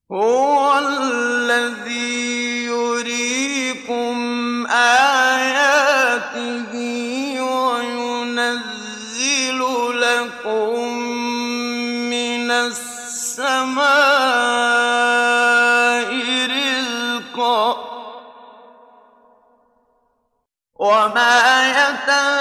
هُوَ الَّذِي يُرِيكُمْ آيَاتِهِ وَيُنَزِّلُ لَكُم مِّنَ السَّمَاءِ رِزْقًا ۚ وَمَا يَتَنَزَّلُ